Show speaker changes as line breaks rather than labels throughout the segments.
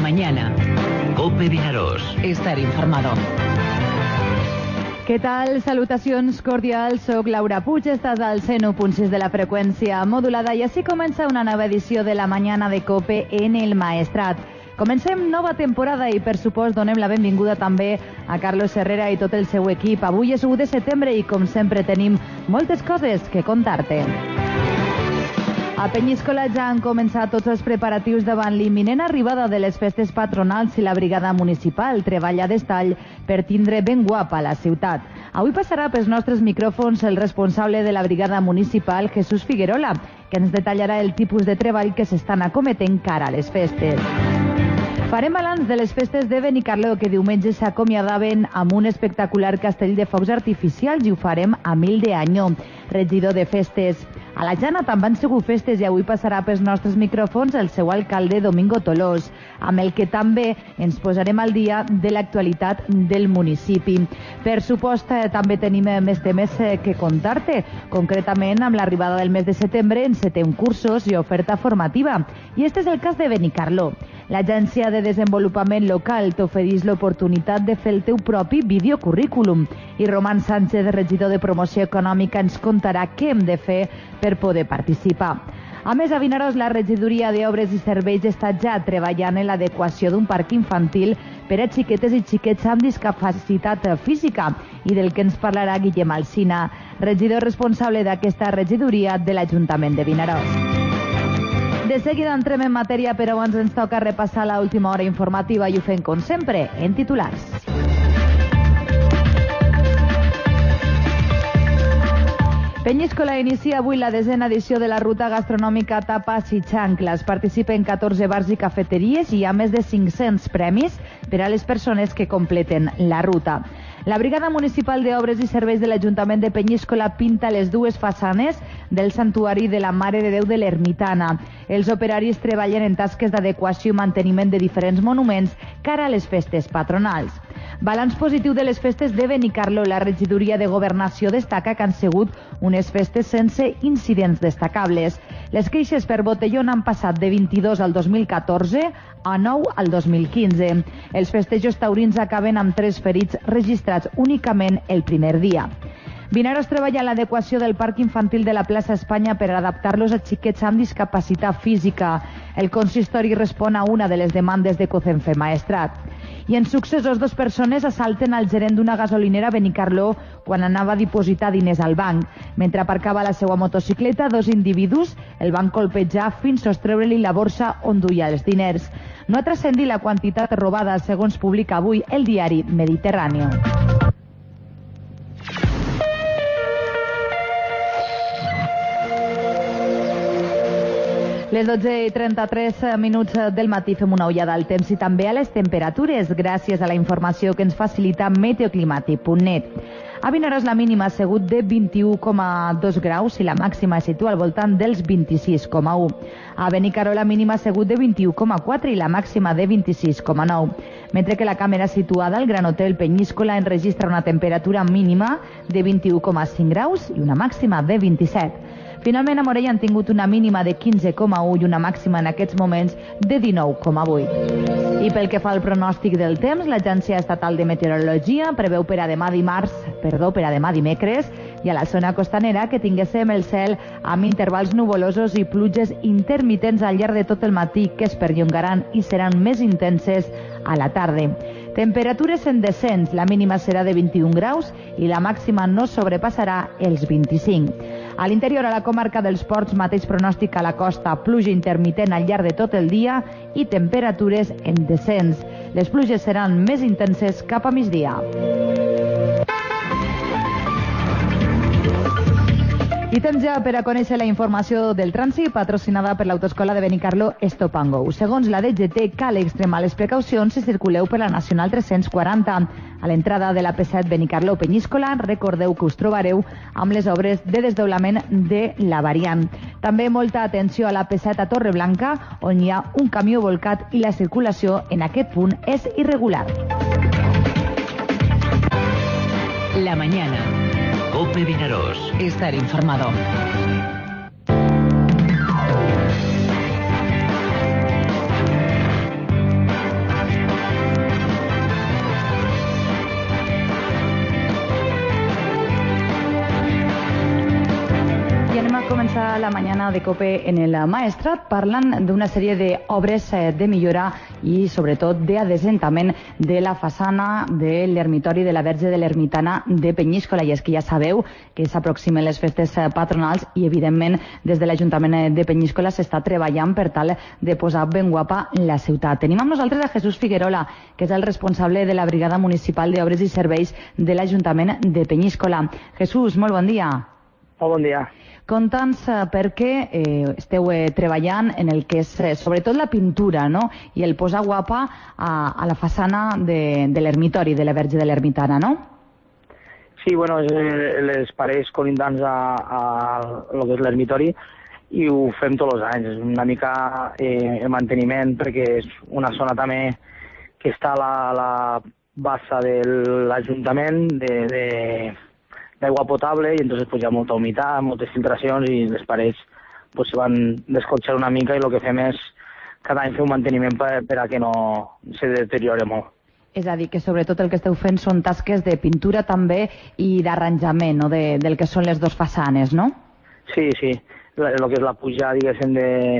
mañana. COPE Vinaròs. Estar informado.
Què tal? Salutacions cordials. Soc Laura Puig, estàs al 101.6 de la freqüència modulada i així comença una nova edició de la mañana de COPE en el Maestrat. Comencem nova temporada i, per supost, donem la benvinguda també a Carlos Herrera i tot el seu equip. Avui és 1 de setembre i, com sempre, tenim moltes coses que contar-te. A Penyíscola ja han començat tots els preparatius davant l'imminent arribada de les festes patronals i la brigada municipal treballa d'estall per tindre ben guapa la ciutat. Avui passarà pels nostres micròfons el responsable de la brigada municipal, Jesús Figuerola, que ens detallarà el tipus de treball que s'estan acometent cara a les festes. Farem balanç de les festes de Benicarló, que diumenge s'acomiadaven amb un espectacular castell de focs artificials, i ho farem a Mil de Año, regidor de festes. A la Jana també han sigut festes i avui passarà pels nostres micròfons el seu alcalde Domingo Tolós, amb el que també ens posarem al dia de l'actualitat del municipi. Per supost, també tenim més temes que contar-te. Concretament, amb l'arribada del mes de setembre encetem cursos i oferta formativa. I este és el cas de Benicarló. L'Agència de Desenvolupament Local t'ofereix l'oportunitat de fer el teu propi videocurrículum i Roman Sánchez, regidor de Promoció Econòmica, ens contarà què hem de fer per poder participar. A més, a Vinaròs, la regidoria d'Obres i Serveis està ja treballant en l'adequació d'un parc infantil per a xiquetes i xiquets amb discapacitat física i del que ens parlarà Guillem Alsina, regidor responsable d'aquesta regidoria de l'Ajuntament de Vinaròs. De seguida entrem en matèria, però abans ens toca repassar l'última hora informativa i ho fem, com sempre, en titulars. Penyíscola inicia avui la 10a edició de la ruta gastronòmica Tapas i Xancles. Participen 14 bars i cafeteries i hi ha més de 500 premis per a les persones que completen la ruta. La Brigada Municipal d'Obres i Serveis de l'Ajuntament de Penyíscola pinta les dues façanes del Santuari de la Mare de Déu de l'Ermitana. Els operaris treballen en tasques d'adequació i manteniment de diferents monuments cara a les festes patronals. Balanç positiu de les festes de Benicarló. La regidoria de Governació destaca que han sigut unes festes sense incidents destacables. Les queixes per botellón han passat de 22 al 2014 a 9 al 2015. Els festejos taurins acaben amb 3 ferits registrats únicament el primer dia. Vinaròs treballa en l'adequació del parc infantil de la plaça Espanya per adaptar-los a xiquets amb discapacitat física. El consistori respon a una de les demandes de COCENFE Maestrat. I en successos, 2 persones assalten al gerent d'una gasolinera a Benicarló quan anava a dipositar diners al banc. Mentre aparcava la seva motocicleta, 2 individus el van colpejar fins sostreure-li la borsa on duia els diners. No ha transcendit la quantitat robada, segons publica avui el diari Mediterráneo. Les 12:33 del matí fem una ullada al temps i també a les temperatures gràcies a la informació que ens facilita meteoclimàtic.net. A Vinaròs la mínima ha sigut de 21,2 graus i la màxima es situa al voltant dels 26,1. A Benicarló la mínima ha sigut de 21,4 i la màxima de 26,9. Mentre que la càmera situada al Gran Hotel Penyíscola enregistra una temperatura mínima de 21,5 graus i una màxima de 27. Finalment, a Morella han tingut una mínima de 15,1 i una màxima en aquests moments de 19,8. I pel que fa al pronòstic del temps, l'Agència Estatal de Meteorologia preveu per a demà dimecres i a la zona costanera que tinguéssim el cel amb intervals nuvolosos i pluges intermitents al llarg de tot el matí que es perllongaran i seran més intenses a la tarda. Temperatures en descens, la mínima serà de 21 graus i la màxima no sobrepassarà els 25. A l'interior, a la comarca dels Ports, mateix pronòstic a la costa, pluja intermitent al llarg de tot el dia i temperatures en descens. Les pluges seran més intenses cap a migdia. I temps ja per a conèixer la informació del trànsit patrocinada per l'Autoescola de Benicarló Stop and Go. Segons la DGT, cal extremar les precaucions si circuleu per la Nacional 340. A l'entrada de la P7 Benicarló-Penyíscola, recordeu que us trobareu amb les obres de desdoblament de la variant. També molta atenció a la P7 a Torreblanca, on hi ha un camió volcat i la circulació en aquest punt és irregular.
La mañana. COPE Vinaròs. Estar informado.
la mañana de COPE en el Maestrat parlen d'una sèrie d'obres de millora i sobretot d'adesentament de la façana de l'ermitori de la Verge de l'Ermitana de Penyíscola. I és que ja sabeu que s'aproximen les festes patronals i evidentment des de l'Ajuntament de Penyíscola s'està treballant per tal de posar ben guapa la ciutat. Tenim amb nosaltres a Jesús Figuerola, que és el responsable de la Brigada Municipal d'Obres i Serveis de l'Ajuntament de Penyíscola. Jesús, molt bon dia.
Molt bon dia.
Conta'ns per què esteu treballant en el que és sobretot la pintura, no? I el posar guapa a la façana de l'ermitori de la Verge de l'Ermitana, no?
Sí, bueno, les parets colindants a lo que és l'ermitori i ho fem tots els anys. És una mica el manteniment perquè és una zona també que està a la bassa de l'Ajuntament d'aigua potable i entonces pues, hi ha molta humitat, moltes filtracions i les parets pues, se van descotxar una mica i el que fem és cada any fer un manteniment per a que no se deteriore molt.
És a dir, que sobretot el que esteu fent són tasques de pintura també i d'arranjament, no? Del que són les dues façanes, no?
Sí, sí. El que és la pujada, diguéssim,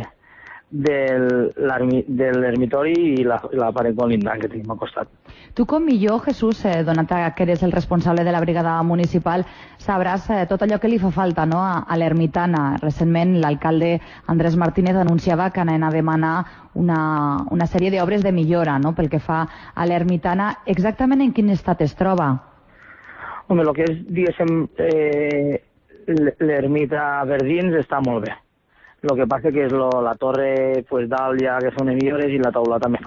de l'ermitori i la paret colindant que tenim al costat.
Tu com millor, Jesús, donat que eres el responsable de la brigada municipal, sabràs tot allò que li fa falta, no? a l'Ermitana. Recentment l'alcalde Andrés Martínez anunciava que anaven a demanar una sèrie d'obres de millora, no? Pel que fa a l'Ermitana. Exactament en quin estat es troba?
Home, el que és, diguéssim, l'ermita Verdins està molt bé. El que passa que és la torre pues, dalt ja que són millores i la taula també fa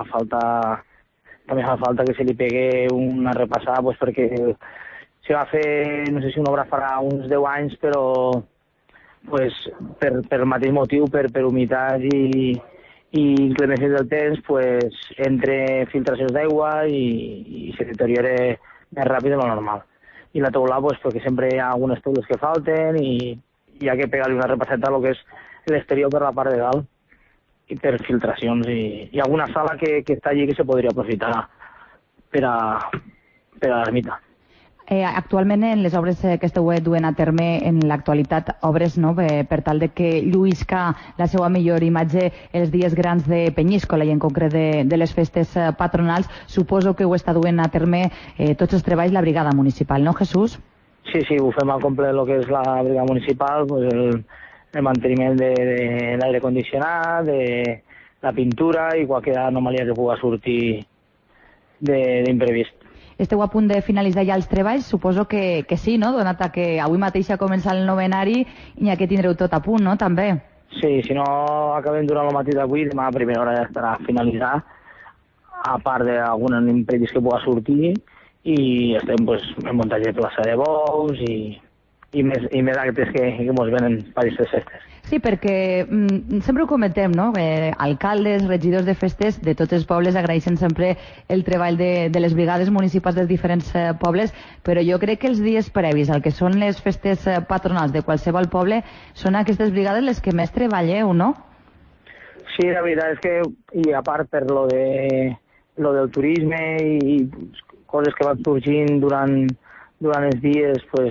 falta que se li pegue una repassada pues, perquè se va fer, no sé si una obra farà uns 10 anys, però pues, per el mateix motiu, per humitat i inclemències del temps, pues, entre filtracions d'aigua i se deteriora més ràpid de lo normal. I la taula, pues, perquè sempre hi ha algunes taules que falten i hi ha que pegar-li una repasseta a lo que és l'exterior per la part de dalt i per filtracions i alguna sala que està allí que se podria aprofitar per a l'ermita.
Actualment en les obres que esteu duent a terme en l'actualitat, obres no, per tal de que lluïsca la seva millor imatge els dies grans de Penyíscola i en concret de les festes patronals, suposo que ho està duent a terme tots els treballs la brigada municipal, no, Jesús?
Sí, ho fem al complet el que és la brigada municipal, pues el manteniment de l'aire condicionat, de la pintura i qualsevol anomalia que pugui sortir d'imprevist.
Esteu a punt de finalitzar ja els treballs? Suposo que sí, no? Donat que avui mateix ha començat el novenari i ja que tindreu tot a punt, no? També.
Sí, si no acabem durant el matí d'avui, demà a primera hora ja estarà finalitzat, a part d'algun imprevist que pugui sortir, i estem pues, en muntatge de plaça de bous i més actes que ens venen per aquestes festes.
Sí, perquè sempre ho comentem, no? Alcaldes, regidors de festes de tots els pobles agraeixen sempre el treball de les brigades municipals dels diferents pobles, però jo crec que els dies previs al que són les festes patronals de qualsevol poble són aquestes brigades les que més treballeu, no?
Sí, la veritat és que, i a part per lo del turisme i coses que van sorgint durant els dies pues,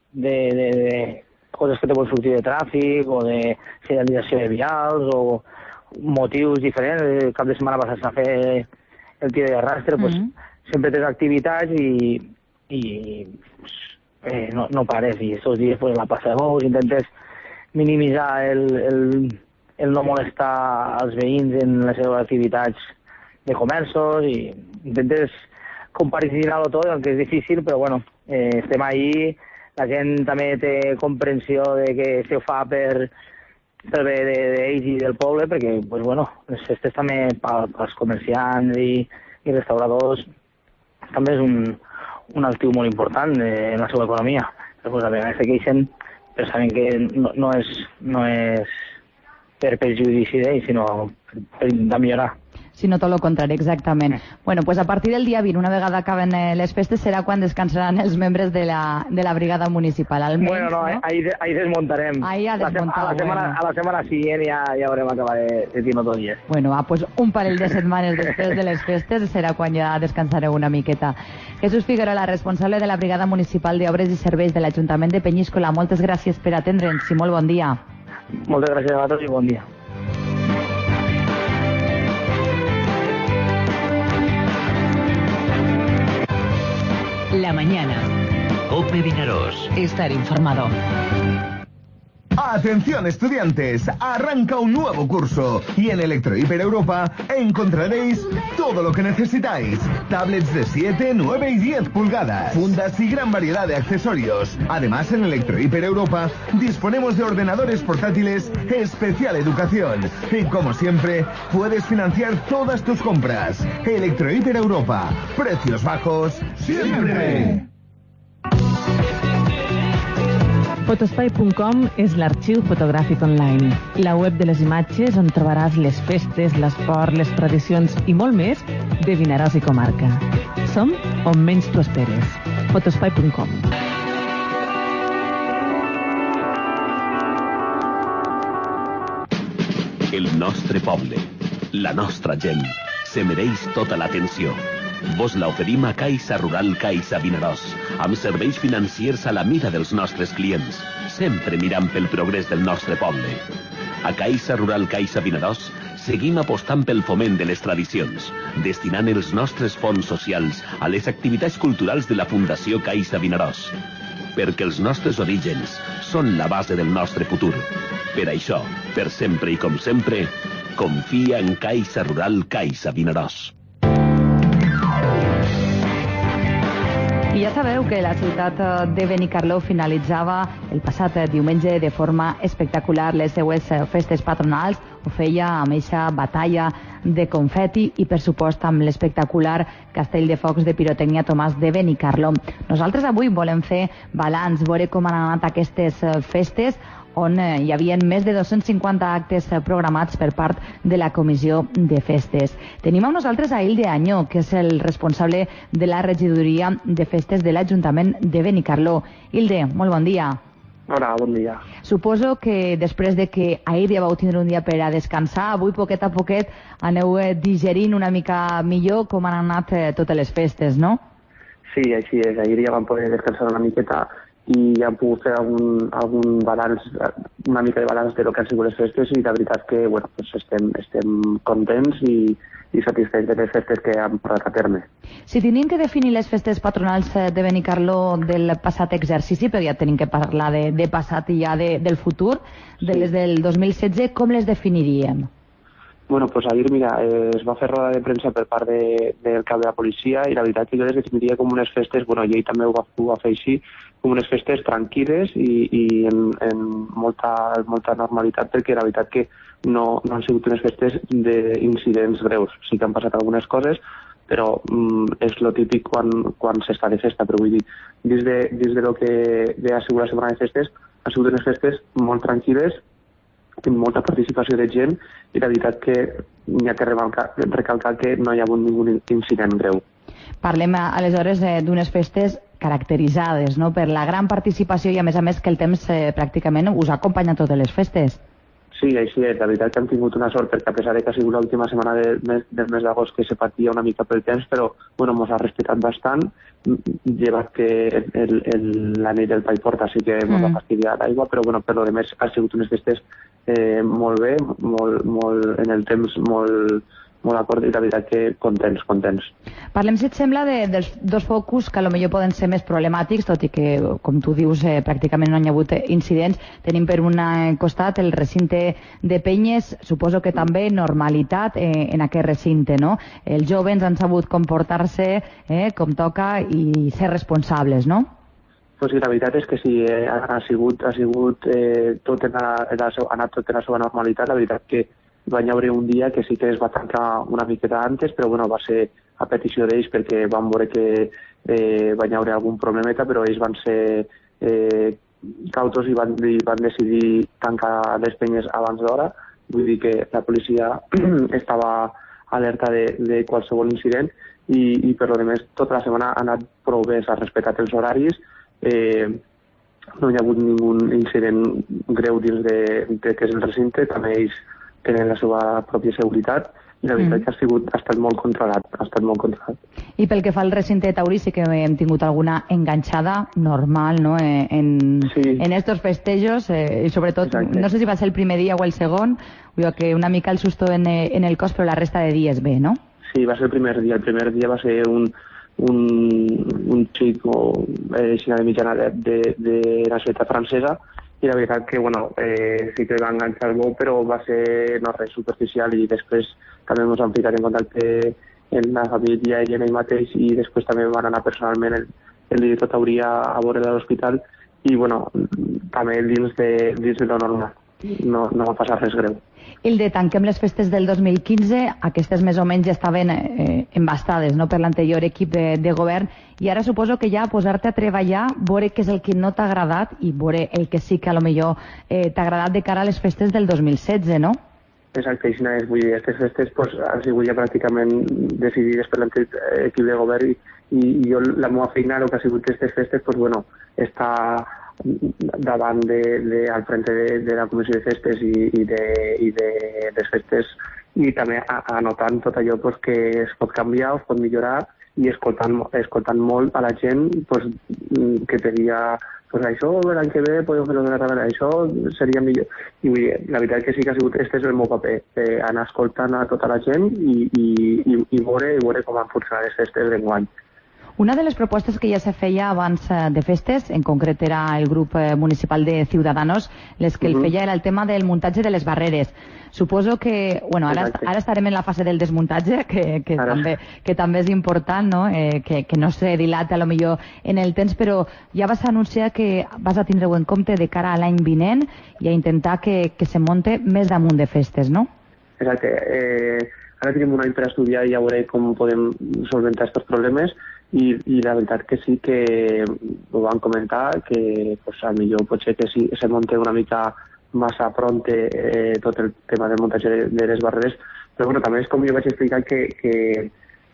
de coses que te poden sortir de tràfic o de senyalització de vials o motius diferents. El cap de setmana passat s'ha fet el tir de arrastre, pues, sempre tens activitats i no pares. I aquests dies pues, la plaça de bous intentes minimitzar el no molestar els veïns en les seves activitats de comerços i intentes compaginar-ho tot, que és difícil, però bueno, estem ahí, la gent també té comprensió de que se fa per bé d'ells i del poble, perquè pues, bueno, les festes també pels comerciants i restauradors també és un actiu molt important en la seva economia. Pues, a vegades se queixen, però saben que no és per perjudici d'ells, sinó per intentar millorar.
Sinó tot el contrari, exactament. Bueno, pues a partir del dia 20, una vegada acaben les festes, serà quan descansaran els membres de la brigada municipal. Almenys,
bueno, no, ahí desmuntarem.
Ahí a desmuntar.
A la setmana siguiente ja haurem acabat de dir tot dia.
Bueno, pues un parell de setmanes després de les festes serà quan ja descansareu una miqueta. Jesús Figuerola, responsable de la brigada municipal d'Obres i Serveis de l'Ajuntament de Penyíscola, moltes gràcies per atendre'ns i molt bon dia.
Moltes gràcies a vosaltres i bon dia.
La mañana. COPE Vinaròs. Estar informado.
Atención estudiantes, arranca un nuevo curso y en Electrohiper Europa encontraréis todo lo que necesitáis. Tablets de 7, 9 y 10 pulgadas, fundas y gran variedad de accesorios. Además, en Electrohiper Europa disponemos de ordenadores portátiles especial educación. Y como siempre, puedes financiar todas tus compras. Electrohiper Europa, precios bajos siempre.
Fotospai.com és l'arxiu fotogràfic online, la web de les imatges on trobaràs les festes, l'esport, les tradicions i molt més de Vinaròs i comarca. Som on menys t'ho esperes. Fotospai.com.
El nostre poble, la nostra gent, se mereix tota l'atenció. Vos la oferim a Caixa Rural Caixa Vinaròs, amb serveis financiers a la mida dels nostres clients, sempre mirant pel progrés del nostre poble. A Caixa Rural Caixa Vinaròs seguim apostant pel foment de les tradicions, destinant els nostres fons socials a les activitats culturals de la Fundació Caixa Vinaròs. Perquè els nostres orígens són la base del nostre futur. Per això, per sempre i com sempre, confia en Caixa Rural Caixa Vinaròs.
I ja sabeu que la ciutat de Benicarló finalitzava el passat diumenge de forma espectacular les seues festes patronals. Ho feia amb eixa batalla de confeti i, per supost, amb l'espectacular castell de focs de pirotècnia Tomàs de Benicarló. Nosaltres avui volem fer balanç, veure com han anat aquestes festes, on hi havia més de 250 actes programats per part de la Comissió de Festes. Tenim amb nosaltres a Hilde Añó, que és el responsable de la regidoria de festes de l'Ajuntament de Benicarló. Hilde, molt bon dia.
Hola, bon dia.
Suposo que després de que ahir ja vau tindre un dia per a descansar, avui poquet a poquet aneu digerint una mica millor com han anat totes les festes, no?
Sí, així és. Ahir ja vam poder descansar una miqueta i ja hem pogut fer algun balanç, una mica de balanç de lo que han sigut les festes, i la veritat que bueno, pues estem contents i satisfets de les festes que hem portat a terme.
Si tenim que definir les festes patronals de Benicarló del passat exercici, però ja tenim que parlar de passat i ja del futur, de les del 2016, com les definiríem?
Bueno, pues ahir, mira, es va fer roda de premsa per part del cap de la policia i la veritat que jo les definiria com unes festes, bueno, ell també ho va fer així, com unes festes tranquil·les i en molta normalitat, perquè la veritat que no han sigut unes festes d'incidents greus. Sí que han passat algunes coses, però és lo típic quan s'està de festa, però vull dir, dins de lo que ha sigut la setmana de festes, han sigut unes festes molt tranquil·les, amb molta participació de gent, i la veritat que n'hi ha que recalcar que no hi ha hagut ningú incident greu.
Parlem aleshores d'unes festes caracteritzades, no?, per la gran participació i a més que el temps pràcticament us ha acompanyat totes les festes.
Sí, així és. La veritat que hem tingut una sort, perquè a pesar de que ha sigut l'última setmana del mes d'agost que se patia una mica pel temps, però bueno, mos ha respetat bastant, llevat que la nit del Pai Porta sí que mos ha fastidiat l'aigua, però bueno, per lo demés ha sigut unes festes molt bé, molt en el temps, molt acord, i la veritat que contents.
Parlem, si et sembla, dels dos focus que potser poden ser més problemàtics, tot i que, com tu dius, pràcticament no hi ha hagut incidents. Tenim per un costat el recinte de Penyes, suposo que també normalitat en aquest recinte, no? Els jovens han sabut comportar-se com toca i ser responsables, no?
Pues sí, la veritat és que sí, ha sigut tot ha anat tot en la seva normalitat. La veritat que va haver un dia que sí que es va tancar una miqueta antes, però bueno, va ser a petició d'ells perquè van veure que va haver algun problemeta, però ells van ser cautos i van decidir tancar les penyes abans d'hora. Vull dir que la policia estava alerta de qualsevol incident i per lo demés tota la setmana ha anat prou bé, s'ha respectat els horaris, no hi ha hagut ningú incident greu dins de que és el recinte, també ells tenen la seva pròpia seguretat
i la veritat que ha estat molt controlat,
I pel que fa al recinte taurí sí que hem tingut alguna enganxada normal, no?, en estos festejos, i sobretot, no sé si va ser el primer dia o el segon, que una mica el susto en el cos, però la resta de dies bé, no?
Sí, va ser el primer dia va ser un xic així de mitjana de nacionalitat francesa, i la veritat que, sí que va enganxar bo, però va ser res superficial, i després també ens han ficat en contacte en la família i en ell mateix, i després també van anar personalment el director taurí a veure l'hospital, i també dins de lo normal. No va passar res greu.
Hilde, tanquem les festes del 2015, aquestes més o menys ja estaven embastades, no?, per l'anterior equip de govern, i ara suposo que ja posar-te a treballar, veure què és el que no t'ha agradat i veure el que sí que a lo millor t'ha agradat de cara a les festes del 2016, no?
Exacte, així és. Vull dir, aquestes festes han sigut ja pràcticament decidides per l'antic equip de govern, i jo, la meva feina, el que ha sigut aquestes festes, està davant al frente de la comissió de festes i de les festes, i també anotant tot allò que es pot canviar, es pot millorar, i escoltant molt a la gent que pedia això l'any que ve podeu fer-ho d'una altra manera, això seria millor. I vull dir, la veritat que sí que ha sigut este és el meu paper, anar escoltant a tota la gent i veure com han funcionat les festes d'enguany.
Una de les propostes que ja se feia abans de festes, en concret era el grup municipal de Ciudadanos, les que el feia era el tema del muntatge de les barreres. Suposo que, ara estarem en la fase del desmuntatge, que també és important, no?, que no se dilata a lo millor en el temps, però ja vas anunciar que vas a tindre-ho en compte de cara a l'any vinent i a intentar que se monte més damunt de festes, no?
Exacte. Ara tenim un any per estudiar i ja veurem com podem solventar aquests problemes, i la veritat que sí que ho van comentar, que millor potser que sí se monte una mica massa pronte tot el tema del muntatge de les barreres, però també és com jo vaig explicar que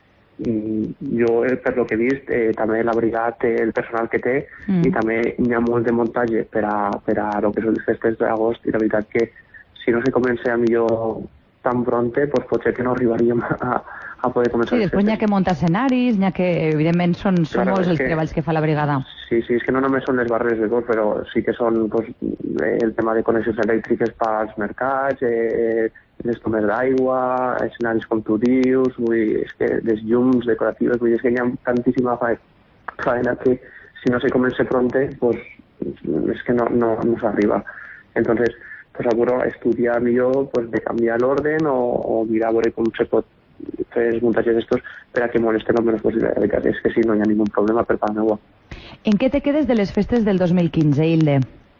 jo, per lo que he vist, també la brigada té el personal que té, i també hi ha molt de muntatge per a lo que són les festes d'agost, i la veritat que si no se comença a millor tan pronte, potser que no arribaríem a poder començar.
Sí, després n'hi ha que muntar escenaris, n'hi ha que, evidentment, són molts els treballs que fa la brigada.
Sí, és que no només són les barreres de tot, però sí que són el tema de connexions elèctriques pels mercats, les tomes d'aigua, escenaris com tu dius, és que les llums decoratives, és que hi ha tantíssima faena que si no se comença pronte, és que no s'arriba. Entonces, seguro estudiar millor de canviar l'orden o mirar a veure com se pot fer els muntatges d'estos per a que molesten el menys possible. La veritat és que sí, no hi ha ningun problema per part meua.
En què te quedes de les festes del 2015, Hilde?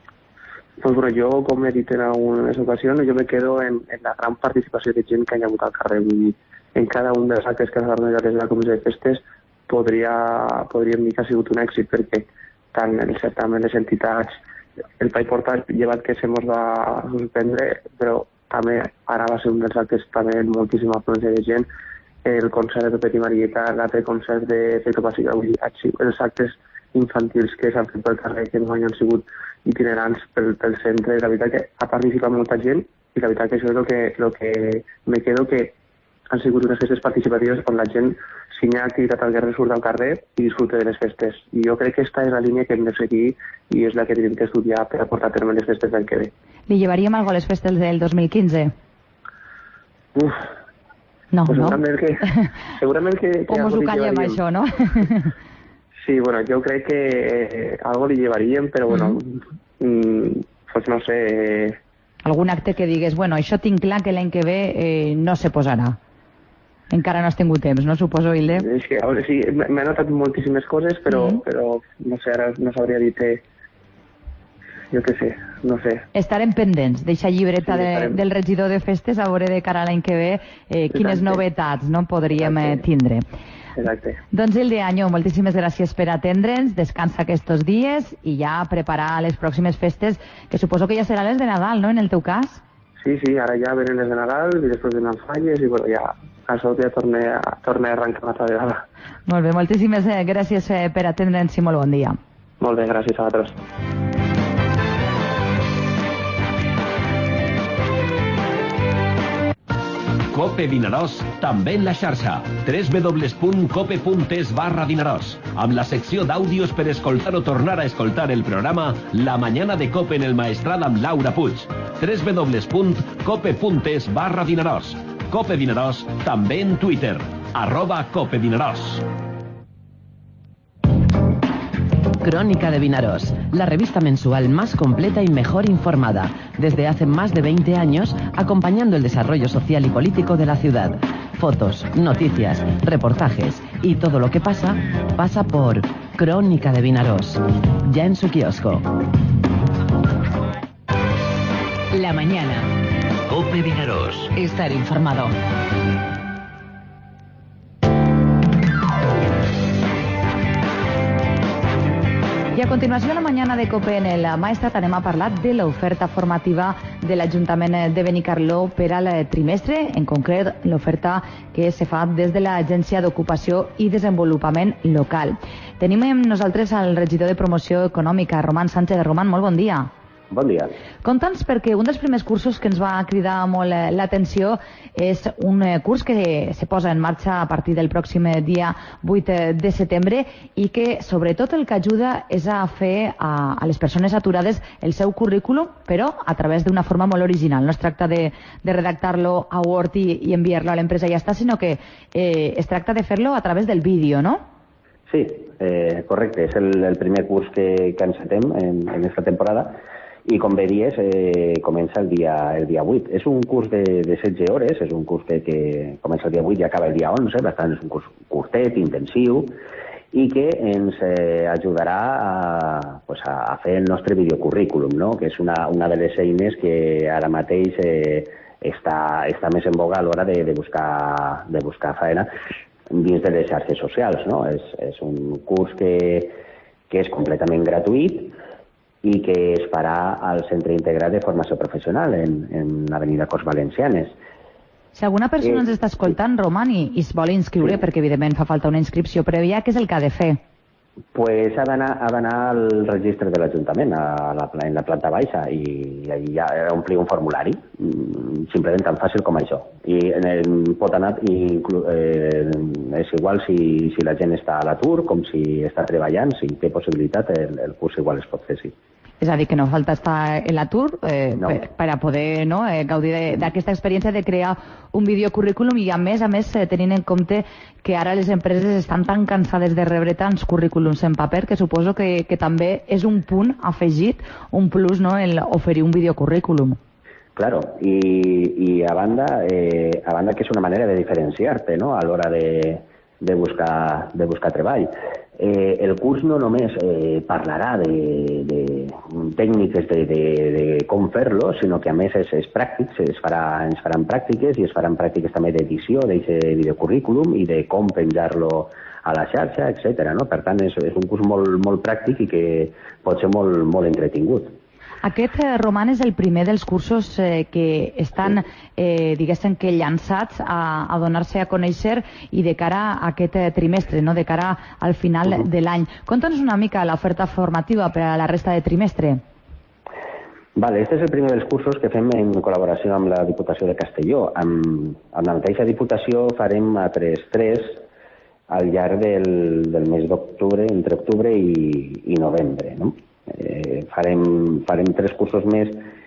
Jo, com he dit en algunes ocasions, jo me quedo en la gran participació de gent que hi ha hagut al carrer. Vull dir, en cada un dels actes que s'ha organitzat des de la comissió de festes podríem dir que ha sigut un èxit, perquè tant el certamen, les entitats, el pa i portar, llevat que se mos va suspendre, però també ara va ser un dels actes també amb moltíssima afluència de gent, el concert de Petit Marieta, l'altre concert de Feito Pasiga, vull dir, els actes infantils que s'han fet pel carrer, que no han sigut itinerants pel centre, la veritat que ha participat molta gent, i la veritat que això és el que me quedo, que han sigut unes festes participatives on la gent, si hi ha activitat al carrer, surt al carrer i disfruta de les festes. I jo crec que aquesta és la línia que hem de seguir i és la que tenim que estudiar per a portar a terme les festes d'any que ve.
Li llevaríem algo a les festes del 2015? No,
segurament que
o mos ho callem, això, no?
Sí, jo crec que algo li llevaríem, però no sé...
Algun acte que digues, això tinc clar que l'any que ve no se posarà. Encara no has tingut temps, no? Suposo, Hilde?
És que, sí, m'he notat moltíssimes coses, però no sé, ara no sabria dir-te... Jo què sé, no sé.
Estarem pendents d'eixa llibreta del regidor de festes a veure de cara a l'any que ve quines novetats podríem tindre.
Exacte.
Doncs, Hilde Año, moltíssimes gràcies per atendre'ns, descansa aquests dies i ja preparar les pròximes festes, que suposo que ja seran les de Nadal, no?, en el teu cas?
Sí, ara ja venen les de Nadal i després venen falles i ja això ja torna a arrencar una altra vegada.
Molt bé, moltíssimes gràcies per atendre'ns i molt bon dia.
Molt bé, gràcies a vosaltres.
Cope Vinaròs, també en la xarxa. www.cope.es/Vinaròs. Amb la secció d'àudios per escoltar o tornar a escoltar el programa La Mañana de Cope en el Maestrat amb Laura Puig. www.cope.es/Vinaròs. Cope Vinaròs, també en Twitter. @CopeVinaròs.
Crónica de Vinaròs, la revista mensual más completa y mejor informada, desde hace más de 20 años, acompañando el desarrollo social y político de la ciudad. Fotos, noticias, reportajes y todo lo que pasa, pasa por Crónica de Vinaròs, ya en su kiosco. La mañana. Cope Vinaròs. Estar informado.
I a continuació, la mañana de COPE en el Maestrat anem a parlar de l'oferta formativa de l'Ajuntament de Benicarló per al trimestre, en concret l'oferta que se fa des de l'Agència d'Ocupació i Desenvolupament Local. Tenim amb nosaltres el regidor de Promoció Econòmica, Roman Sánchez. Roman, molt bon dia.
Bon dia.
Conta'ns, perquè un dels primers cursos que ens va cridar molt l'atenció és un curs que se posa en marxa a partir del pròxim dia 8 de setembre i que sobretot el que ajuda és a fer a les persones aturades el seu currículum, però a través d'una forma molt original. No es tracta de redactar-lo a Word i enviar-lo a l'empresa i ja està, sinó que es tracta de fer-lo a través del vídeo, no?
Sí, correcte. És el primer curs que encetem en esta temporada. I com bé dies, comença el dia 8. És un curs de 16 hores, és un curs que comença el dia 8 i acaba el dia 11, per tant és un curs curtet, intensiu, i que ens ajudarà a fer el nostre videocurrículum, no? Que és una de les eines que ara mateix està més en boga a l'hora de buscar feina dins de les xarxes socials, no? És un curs que és completament gratuït i que es farà al Centre Integrat de Formació Professional en l'Avenida Corts Valencianes.
Si alguna persona ens està escoltant, Roman, i es vol inscriure, perquè evidentment fa falta una inscripció prèvia, què és el que ha de fer?
Pues ha d'anar al registre de l'Ajuntament, en la planta baixa, i allà omplir un formulari, simplement tan fàcil com això. I pot anar, és igual si la gent està a l'atur, com si està treballant, si té possibilitat, el curs igual es pot fer, sí.
És a dir, que no falta estar en l'atur per a poder gaudir d'aquesta experiència de crear un videocurrículum i, a més, tenint en compte que ara les empreses estan tan cansades de rebre tants currículums en paper que suposo que també és un punt afegit, un plus, el oferir un videocurrículum.
Claro, i a banda que és una manera de diferenciar-te, no?, a l'hora de buscar treball. El curs no només parlarà de tècniques de com fer-lo, sinó que a més és pràctic, ens faran pràctiques i es faran pràctiques també d'edició d'aquest videocurrículum i de com penjar-lo a la xarxa, etc. No? Per tant, és un curs molt pràctic i que pot ser molt entretingut.
Aquest, Roman, és el primer dels cursos que estan, diguéssim, que llançats a donar-se a conèixer i de cara a aquest trimestre, no? De cara al final de l'any. Conta'ns una mica l'oferta formativa per a la resta de trimestre.
Vale, este és el primer dels cursos que fem en col·laboració amb la Diputació de Castelló. Amb la mateixa Diputació farem altres 3 al llarg del mes d'octubre, entre octubre i novembre, no? Farem 3 cursos més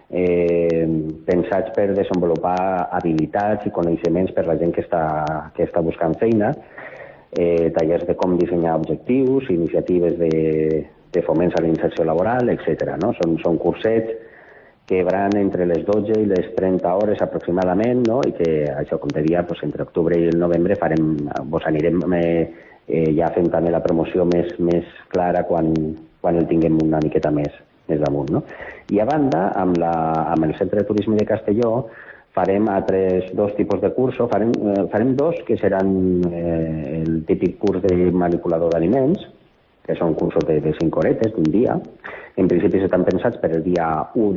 pensats per desenvolupar habilitats i coneixements per la gent que està buscant feina, tallers de com dissenyar objectius, iniciatives de foments a la inserció laboral, etc. No? Són cursets que van entre les 12 i les 30 hores aproximadament, no? I que, això, com te deia, entre octubre i el novembre anirem ja fent també la promoció més clara quan el tinguem una miqueta més damunt, no? I a banda, amb el Centre de Turisme de Castelló, farem altres 2 tipus de cursos. Farem 2 que seran el típic curs de manipulador d'aliments, que són cursos de 5 horetes d'un dia. En principi estan pensats per el dia 1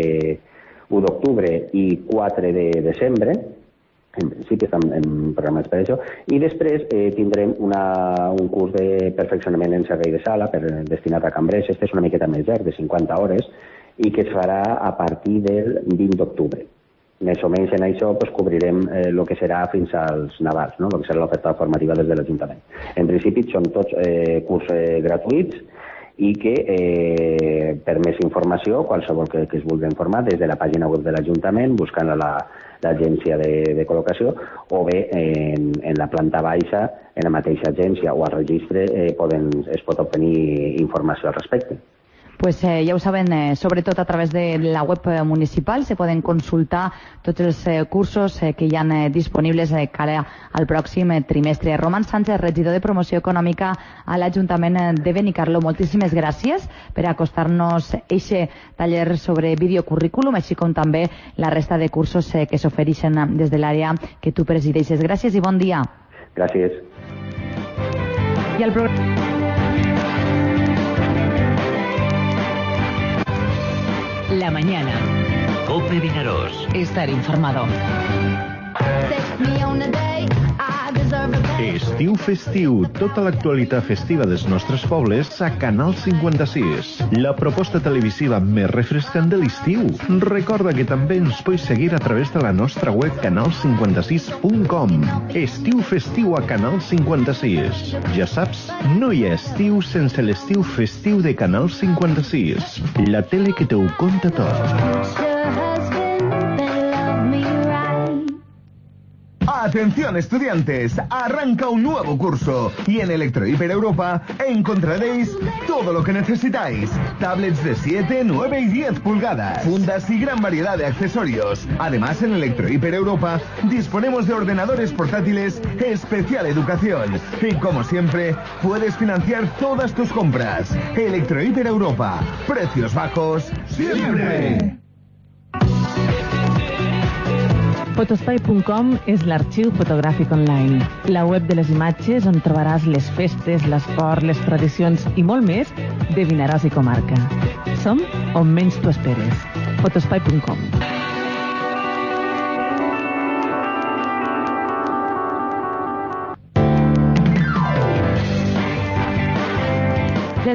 d'octubre i 4 de desembre. En principi estan programats per això. I després tindrem un curs de perfeccionament en servei de sala destinat a cambrers. Este és una miqueta més llarg, de 50 hores, i que es farà a partir del 20 d'octubre. més o menys en això cobrirem el que serà fins als Nadals, no? El que serà l'oferta formativa des de l'Ajuntament. En principi són tots cursos gratuïts i que per més informació, qualsevol que es vulgui informar des de la pàgina web de l'Ajuntament, buscant l'agència de col·locació, o bé en la planta baixa, en la mateixa agència o al registre, es pot obtenir informació al respecte.
Pues ja ho saben, sobretot a través de la web municipal se poden consultar tots els cursos que hi ha disponibles cara al pròxim trimestre. Roman Sánchez, regidor de Promoció Econòmica a l'Ajuntament de Benicarló, moltíssimes gràcies per acostar-nos eixe taller sobre videocurrículum, així com també la resta de cursos que s'ofereixen des de l'àrea que tu presideixes. Gràcies i bon dia.
Gràcies.
I el programa...
La mañana.
COPE Vinaròs.
Estar informado.
Estiu festiu. Tota l'actualitat festiva dels nostres pobles a Canal 56. La proposta televisiva més refrescant de l'estiu. Recorda que també ens pots seguir a través de la nostra web canal56.com. Estiu festiu a Canal 56. Ja saps, no hi ha estiu sense l'estiu festiu de Canal 56. La tele que te ho conta tot.
Atención estudiantes, arranca un nuevo curso y en Electrohiper Europa encontraréis todo lo que necesitáis. Tablets de 7, 9 y 10 pulgadas, fundas y gran variedad de accesorios. Además en Electrohiper Europa disponemos de ordenadores portátiles especial educación. Y como siempre, puedes financiar todas tus compras. Electrohiper Europa, precios bajos siempre.
Fotospai.com és l'arxiu fotogràfic online. La web de les imatges on trobaràs les festes, l'esport, les tradicions i molt més de Vinaròs i comarca. Som on menys t'ho esperes. Fotospai.com.
Les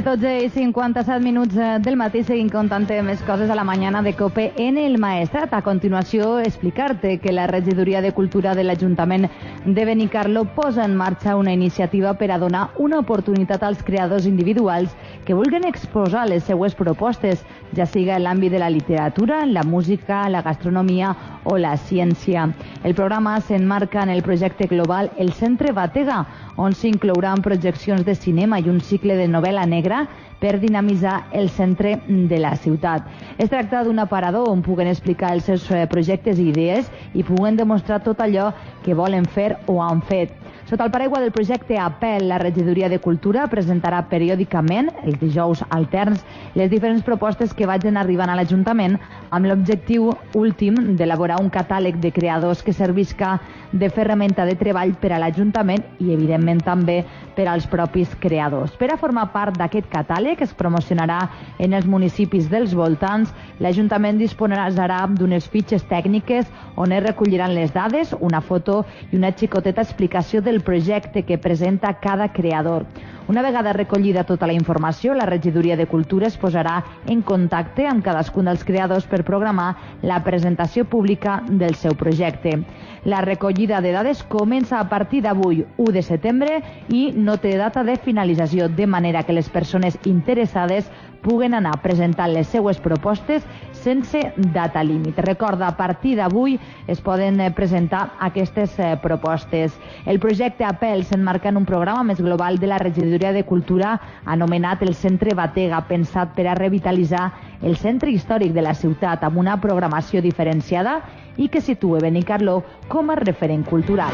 12:57 del matí seguim contant més coses a la mañana de COPE en el Maestrat. A continuació, explicarte que la Regidoria de Cultura de l'Ajuntament de Benicarló posa en marxa una iniciativa per a donar una oportunitat als creadors individuals que vulguin exposar les seues propostes, ja siga en l'àmbit de la literatura, la música, la gastronomia o la ciència. El programa s'emmarca en el projecte global El Centre Batega, on s'inclouran projeccions de cinema i un cicle de novel·la negra per dinamitzar el centre de la ciutat. Es tracta d'un aparador on puguen explicar els seus projectes i idees i puguen demostrar tot allò que volen fer o han fet. Sota el paraigua del projecte APEL, la Regidoria de Cultura presentarà periòdicament, els dijous alterns, les diferents propostes que vagin arribant a l'Ajuntament amb l'objectiu últim d'elaborar un catàleg de creadors que servisca de ferramenta de treball per a l'Ajuntament i, evidentment, també per als propis creadors. Per a formar part d'aquest catàleg, que es promocionarà en els municipis dels voltants, l'Ajuntament disposarà d'unes fitxes tècniques on es recolliran les dades, una foto i una xicoteta explicació del projecte que presenta cada creador. Una vegada recollida tota la informació, la Regidoria de Cultura es posarà en contacte amb cadascun dels creadors per programar la presentació pública del seu projecte. La recollida de dades comença a partir d'avui, 1 de setembre, i no té data de finalització, de manera que les persones interessades puguen anar presentant les seues propostes sense data límit. Recorda, a partir d'avui es poden presentar aquestes propostes. El projecte APEL s'emmarca en un programa més global de la Regidoria de Cultura anomenat el Centre Batega, pensat per a revitalitzar el centre històric de la ciutat amb una programació diferenciada i que situa Benicarló com a referent cultural.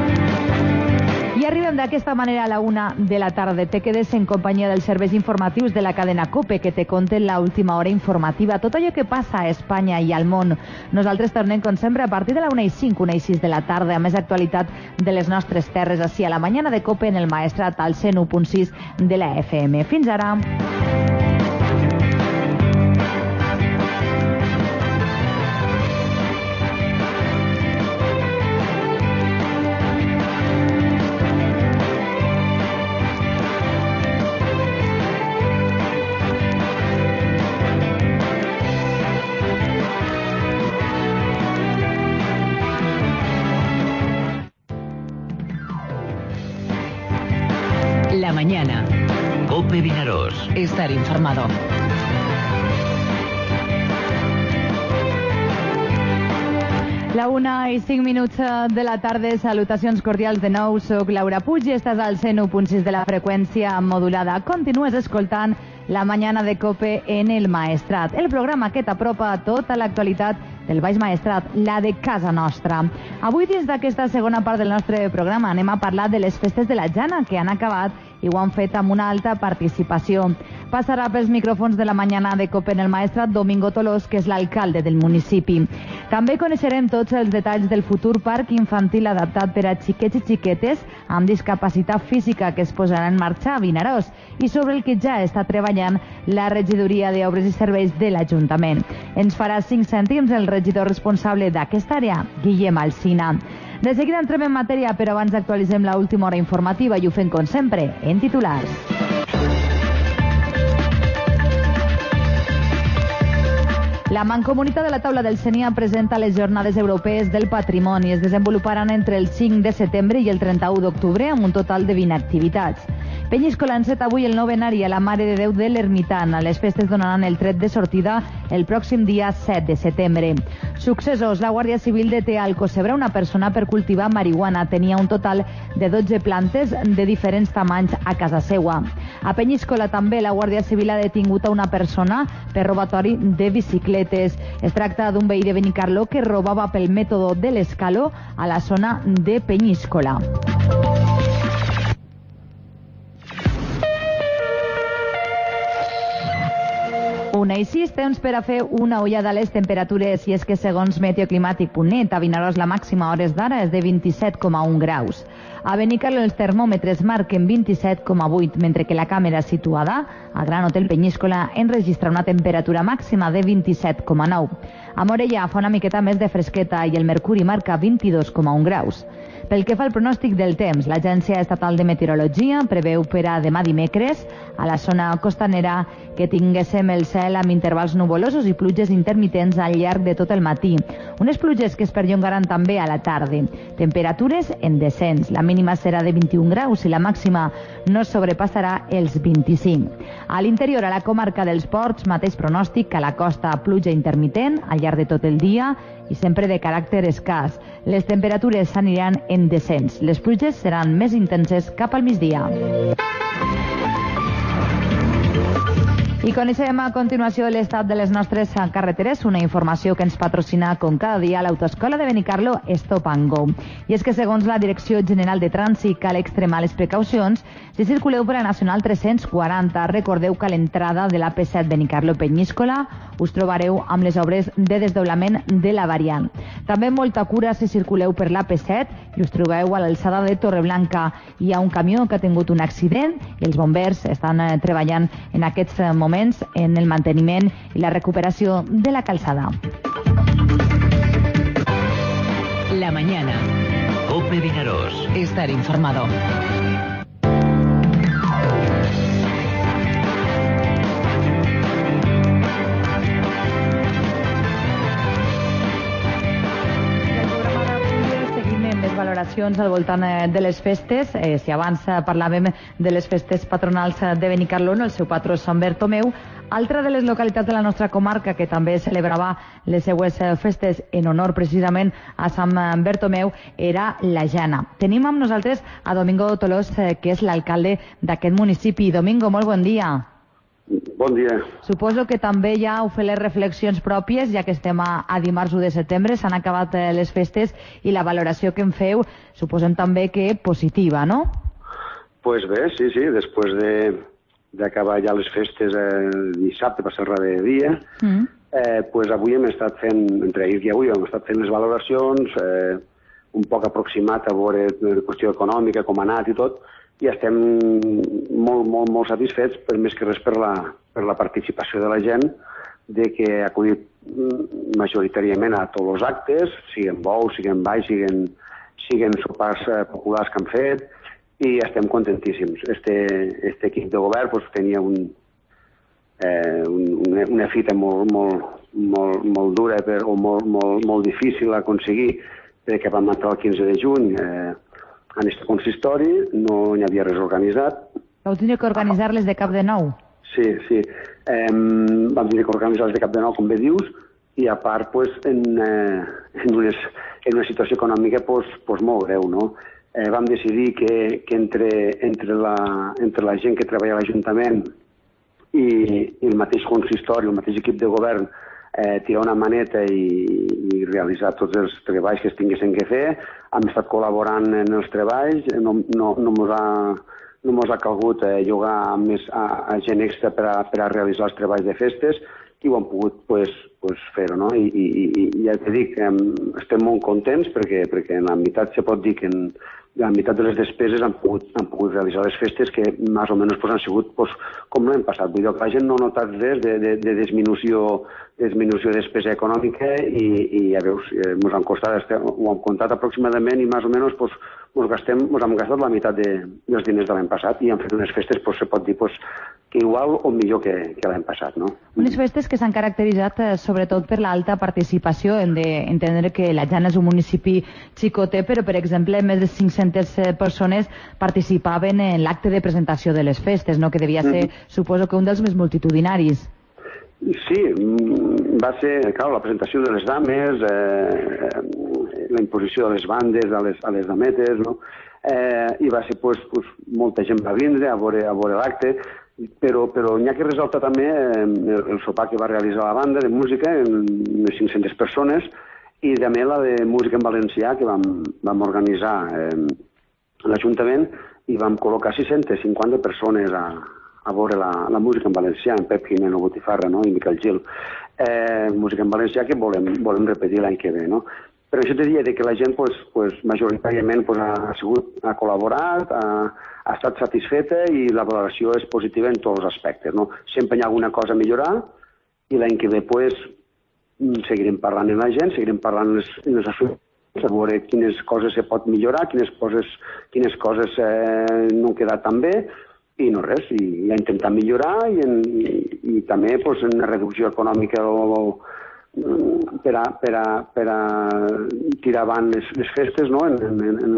I arribem d'aquesta manera a la 1 de la tarda. Te quedes en companyia dels serveis informatius de la cadena COPE, que te conten l'última hora informativa, tot allò que passa a Espanya i al món. Nosaltres tornem, com sempre, a partir de la 1:05, 1:06 de la tarda, a més actualitat de les nostres terres, així a la mañana de COPE en el Maestrat, al 101.6 de la FM. Fins ara.
mañana.
COPE Vinaròs.
Estar informado.
La 1:05 de la tarda, salutacions cordials de nou. Soc Laura Puig i estàs al 101.6 de la freqüència modulada. Continues escoltant La Mañana de COPE en el Maestrat, el programa que t'apropa tota l'actualitat del Baix Maestrat, la de casa nostra. Avui, dins d'aquesta segona part del nostre programa, anem a parlar de les festes de la Jana, que han acabat i ho han fet amb una alta participació. Passarà pels micròfons de La Mañana de COPE en el Maestrat Domingo Tolós, que és l'alcalde del municipi. També coneixerem tots els detalls del futur parc infantil adaptat per a xiquets i xiquetes amb discapacitat física que es posarà en marxa a Vinaròs i sobre el que ja està treballant la regidoria d'Obres i Serveis de l'Ajuntament. Ens farà 5 cèntims el regidor responsable d'aquesta àrea, Guillem Alsina. De seguida entrem en matèria, però abans actualitzem l'última hora informativa i ho fem, com sempre, en titulars. La Mancomunitat de la Taula del CENIA presenta les Jornades Europees del Patrimoni. Es desenvoluparan entre el 5 de setembre i el 31 d'octubre amb un total de 20 activitats. Penyíscola enceta avui el novenari a la Mare de Déu de l'Ermitant. Les festes donaran el tret de sortida el pròxim dia 7 de setembre. Successos. La Guàrdia Civil deté a Alcocebre una persona per cultivar marihuana. Tenia un total de 12 plantes de diferents tamanys a casa seua. A Penyíscola també la Guàrdia Civil ha detingut a una persona per robatori de bicicletes. Es tracta d'un veí de Benicarló que robava pel mètode de l'escaló a la zona de Penyíscola. Una i 6, temps per a fer una ullada a les temperatures, i és que segons meteoclimàtic.net, a Vinaròs la màxima a hores d'ara és de 27,1 graus. A Benicarló els termòmetres marquen 27,8, mentre que la càmera situada a Gran Hotel Penyíscola enregistra una temperatura màxima de 27,9. A Morella fa una miqueta més de fresqueta i el mercuri marca 22,1 graus. Pel que fa al pronòstic del temps, l'Agència Estatal de Meteorologia preveu per a demà dimecres a la zona costanera que tinguéssim el cel amb intervals nuvolosos i pluges intermitents al llarg de tot el matí. Unes pluges que es perllongaran també a la tarda. Temperatures en descens. La mínima serà de 21 graus i la màxima no sobrepassarà els 25. A l'interior, a la comarca dels Ports, mateix pronòstic, a la costa pluja intermitent al llarg de tot el dia i sempre de caràcter escàs. Les temperatures s'aniran en descens. Les pluges seran més intenses cap al migdia. I coneixem a continuació l'estat de les nostres carreteres, una informació que ens patrocina com cada dia l'Autoescola de Benicarló Stop and Go. I és que segons la Direcció General de Trànsit cal extremar les precaucions si circuleu per a Nacional 340. Recordeu que a l'entrada de la P7 Benicarló-Penyíscola us trobareu amb les obres de desdoblament de la variant. També molta cura si circuleu per la P7 i us trobeu a l'alçada de Torreblanca. Hi ha un camió que ha tingut un accident i els bombers estan treballant en aquests moments en el manteniment i la recuperació de la calçada.
La mañana.
COPE Vinaròs.
Estar informado.
Valoracions al voltant de les festes. Si abans parlàvem de les festes patronals de Benicarló, el seu patró és Sant Bertomeu. Altra de les localitats de la nostra comarca que també celebrava les seues festes en honor precisament a Sant Bertomeu era la Jana. Tenim amb nosaltres a Domingo Tolós, que és l'alcalde d'aquest municipi. Domingo, molt bon dia.
Bon dia.
Suposo que també ja heu fet les reflexions pròpies, ja que estem a dimarts 1 de setembre, s'han acabat les festes i la valoració que en feu suposem també que positiva, no?
Pues bé, sí, després d'acabar ja les festes el dissabte, per ser de dia, pues avui hem estat fent, entre ahir i avui hem estat fent les valoracions, un poc aproximat a veure la qüestió econòmica, com ha anat i tot, i estem molt satisfets, per més que res per la participació de la gent, de que ha acudit majoritàriament a tots els actes, siguen bous, siguen balls, siguen sopars populars que han fet, i estem contentíssims. Este equip de govern pues, tenia una fita molt dura o molt difícil d'aconseguir, perquè vam entrar el 15 de juny en aquest consistori, no hi havia res organitzat,
Vau tenir que organitzar-les de cap de nou?
Sí. Vam tenir que organitzar-les de cap de nou, com bé dius, i a part en una situació econòmica molt greu, no? Vam decidir que entre la gent que treballa a l'Ajuntament i el mateix consistori, el mateix equip de govern, tirar una maneta i realitzar tots els treballs que es tinguessin que fer. Hem estat col·laborant en els treballs, no mos ha calgut llogar a gent extra per a realitzar els treballs de festes i ho hem pogut fer-ho, no? I ja t'he dit que estem molt contents perquè en la meitat se pot dir que en la meitat de les despeses han pogut realitzar les festes que més o menys han sigut com l'any passat. Vull dir que la gent no ha notat res de disminució de despesa econòmica i ja veus, ho hem comptat aproximadament i més o menys ens hem gastat la meitat dels diners de l'any passat i hem fet unes festes, se pot dir, que igual o millor que l'any passat, no?
Unes festes que s'han caracteritzat sobretot per l'alta participació. Hem d'entendre que la Jana és un municipi xicotet, però, per exemple, més de 500 persones participaven en l'acte de presentació de les festes, no? Que devia ser, suposo que un dels més multitudinaris.
Sí, va ser, clar, la presentació de les dames, la imposició de les bandes a les dametes, no? I va ser, molta gent va vindre a veure l'acte, però n'hi ha que resaltar també el sopar que va realitzar la banda de música, unes 500 persones, i també la de música en valencià que vam organitzar a l'Ajuntament i vam col·locar 650 persones a veure la música en valencià, en Pep Jimeno Botifarra, no? I Miquel Gil. Música en valencià que volem repetir l'any que ve, no? Però això te diria que la gent majoritàriament ha col·laborat, ha estat satisfeta i la valoració és positiva en tots els aspectes, no? Sempre hi ha alguna cosa a millorar i l'any que ve seguirem parlant amb la gent, seguirem parlant en les associacions a veure quines coses se pot millorar, quines coses no han quedat tan bé i no res, i a intentar millorar i també en la reducció econòmica per a tirar avant les festes, no? en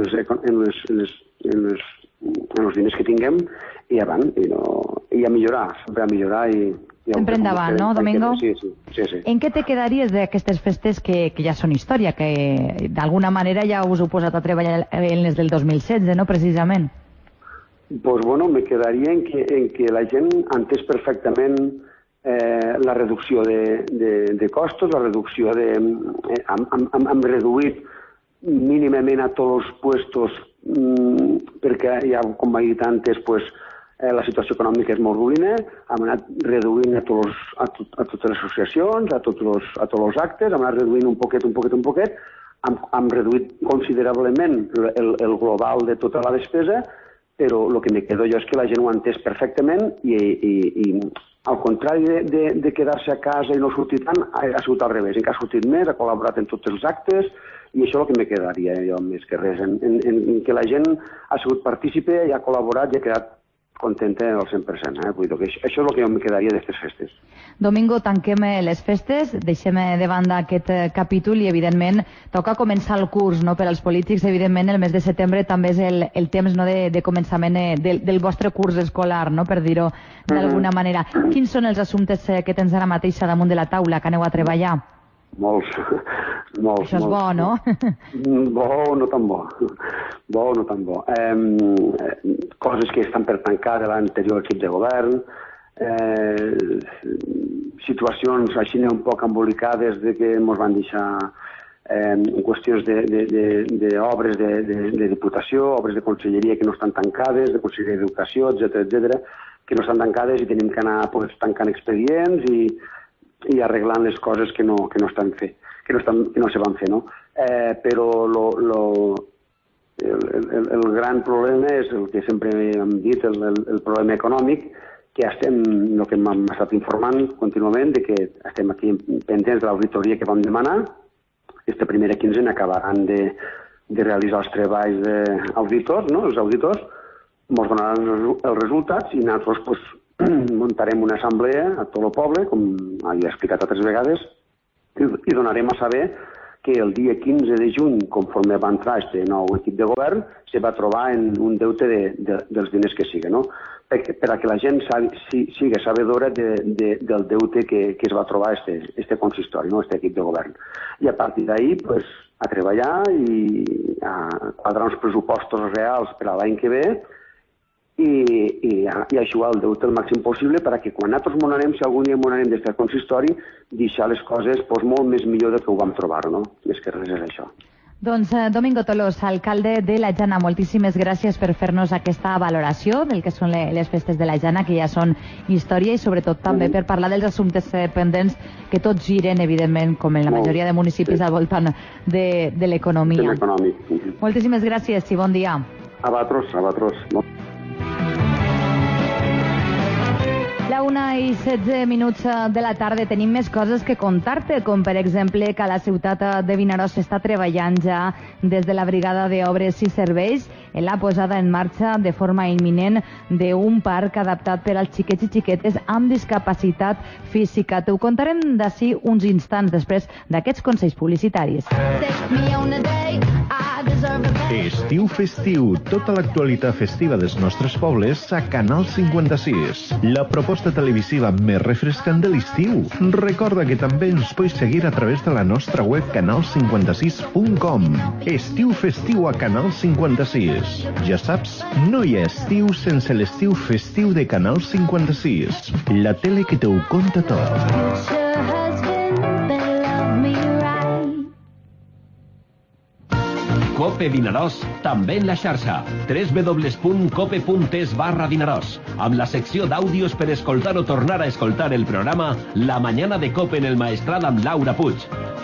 els diners que tinguem i avant, i a millorar, sempre a millorar
sempre endavant, no, Domingo?
Sí.
En què te quedaries d'aquestes festes que ja són història, que d'alguna manera ja us heu posat a treballar en les del 2016, no, precisament?
Doncs, me quedaria en que la gent entès perfectament la reducció de costos, la reducció de... Hem reduït mínimament a tots els puestos perquè ja, com ha dit antes, la situació econòmica és molt ruïna, hem anat reduint a totes les associacions, a tots els actes, hem anat reduint un poquet, hem reduït considerablement el global de tota la despesa, però el que me quedo jo és que la gent ho ha entès perfectament i al contrari de quedar-se a casa i no sortir tant, ha sigut al revés, ha sortit més, ha col·laborat en tots els actes i això és el que me quedaria jo més que res, en que la gent ha sigut partícipe i ha col·laborat i ha quedat contenta al 100%. Vull dir que això és el que jo me quedaria d'aquestes festes.
Domingo, tanquem les festes, deixem de banda aquest capítol i, evidentment, toca començar el curs, no? Per als polítics, evidentment, el mes de setembre també és el temps, no, de començament del vostre curs escolar, no? Per dir-ho d'alguna manera. Quins són els assumptes que tens ara mateix damunt de la taula, que aneu a treballar?
Molts.
Això és bo, no?
No tan bo. No tan bo. Coses que estan per tancar de l'anterior equip de govern, situacions així un poc embolicades de que ens van deixar qüestions d'obres de diputació, obres de conselleria que no estan tancades, de conselleria d'educació, etcètera, que no estan tancades i tenim que anar tancant expedients i arreglant les coses que no estan fent, que no se van fer, no? Però el gran problema és el que sempre hem dit, el problema econòmic, que estem, el que m'hem estat informant contínuament, de que estem aquí pendents de l'auditoria que vam demanar. Aquesta primera quinzena acabaran de realitzar els treballs d'auditors, no? Els auditors ens donaran els resultats i nosaltres muntarem una assemblea a tot el poble, com he explicat altres vegades, i donarem a saber que el dia 15 de juny, conforme va entrar aquest nou equip de govern, se va trobar en un deute dels diners que sigui, no? Per a que la gent sigui sabedora del deute que es va trobar este consistori, no? Este equip de govern. I a partir d'ahir, pues, a treballar i a quadrar uns pressupostos reals per a l'any que ve i ajudar el deute el màxim possible perquè quan nosaltres monarem, si algun dia monarem d'aquest consistori, deixar les coses molt més millor del que ho vam trobar, no? Més que res és això.
Doncs Domingo Tolós, alcalde de la Jana, moltíssimes gràcies per fer-nos aquesta valoració del que són les festes de la Jana, que ja són història, i sobretot també per parlar dels assumptes pendents que tots giren, evidentment, com en la majoria de municipis al voltant de l'economia. Moltíssimes gràcies i bon dia.
A vosaltres.
La 1:16 de la tarda tenim més coses que contar-te, com per exemple que a la ciutat de Vinaròs s'està treballant ja des de la Brigada d'Obres i Serveis en la posada en marxa de forma imminent d'un parc adaptat per als xiquets i xiquetes amb discapacitat física. T'ho contarem d'ací uns instants després d'aquests consells publicitaris.
Estiu festiu, tota l'actualitat festiva dels nostres pobles a Canal 56. La proposta televisiva més refrescant de l'estiu. Recorda que també ens pots seguir a través de la nostra web canal56.com. Estiu festiu a Canal 56. Ja saps, no hi ha estiu sense l'estiu festiu de Canal 56. La tele que t'ho conta tot.
Cope Vinaròs, també en la xarxa, www.cope.es/Vinaròs, amb la secció d'àudios per escoltar o tornar a escoltar el programa La Mañana de Cope en el Maestrat amb Laura Puig,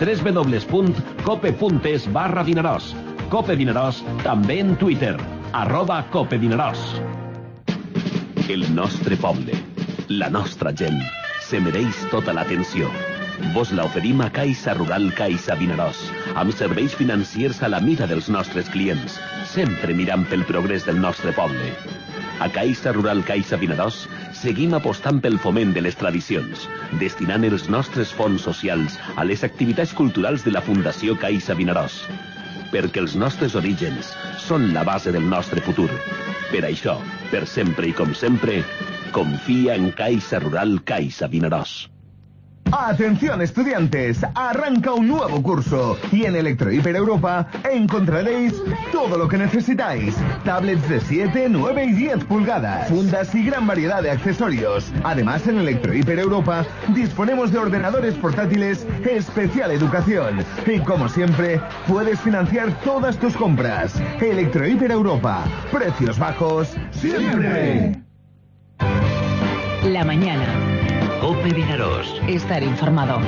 www.cope.es/Vinaròs. Cope Vinaròs, també en Twitter, @CopeVinaròs. El nostre poble, la nostra gent, se mereix tota l'atenció. Vos l'oferim a Caixa Rural Caixa Vinaròs, amb serveis financiers a la mida dels nostres clients, sempre mirant pel progrés del nostre poble. A Caixa Rural Caixa Vinaròs seguim apostant pel foment de les tradicions, destinant els nostres fons socials a les activitats culturals de la Fundació Caixa Vinaròs. Perquè els nostres orígens són la base del nostre futur. Per això, per sempre i com sempre, confia en Caixa Rural Caixa Vinaròs.
Atención estudiantes, arranca un nuevo curso y en Electrohiper Europa encontraréis todo lo que necesitáis. Tablets de 7, 9 y 10 pulgadas, fundas y gran variedad de accesorios. Además, en Electrohiper Europa disponemos de ordenadores portátiles especial educación. Y como siempre, puedes financiar todas tus compras. Electrohiper Europa, precios bajos siempre.
La mañana.
Cope Vinaròs.
Estar informado.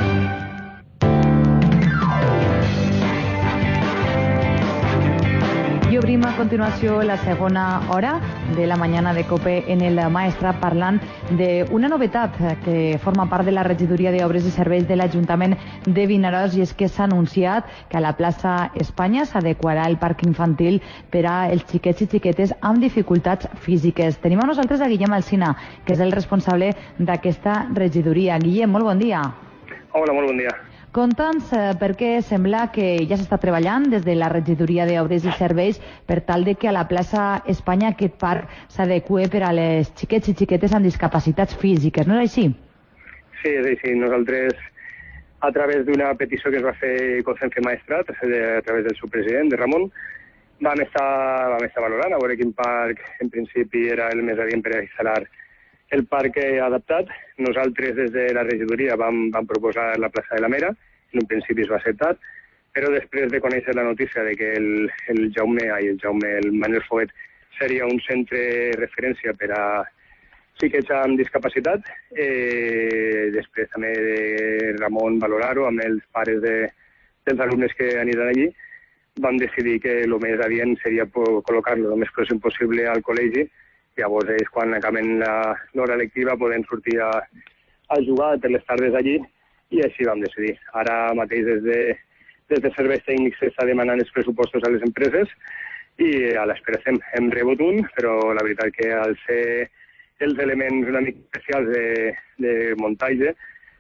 I obrim a continuació la segona hora de la mañana de Cope en el Maestrat parlant d'una novetat que forma part de la Regidoria d'Obres i Serveis de l'Ajuntament de Vinaròs, i és que s'ha anunciat que a la plaça Espanya s'adequarà el parc infantil per als xiquets i xiquetes amb dificultats físiques. Tenim a nosaltres a Guillem Alsina, que és el responsable d'aquesta regidoria. Guillem, molt bon dia.
Hola, molt bon dia.
Conta'ns perquè sembla que ja s'està treballant des de la Regidoria d'Obres i Serveis per tal de que a la plaça Espanya aquest parc s'adeqüe per a les xiquets i xiquetes amb discapacitats físiques, no és així?
Sí, és així. Nosaltres, a través d'una petició que es va fer Consenfe Maestrat, a través del seu president, de Ramon, vam estar valorant a veure quin parc en principi era el més adient per a instal·lar el parc adaptat. Nosaltres des de la regidoria vam proposar la plaça de la Mera, en un principi es va acceptar, però després de conèixer la notícia de que el Manuel Foguet seria un centre de referència per a xiquets amb discapacitat, després també de Ramon valorar-ho amb els pares dels alumnes que aniran allí, vam decidir que el més adient seria col·locar-lo el més pròxim possible al col·legi. Llavors és quan acaben l'hora lectiva podem sortir a jugar per les tardes allí, i així vam decidir. Ara mateix des de serveis tècnics s'està demanant els pressupostos a les empreses i a l'espera hem rebut un, però la veritat que al ser els elements una mica especials de muntatge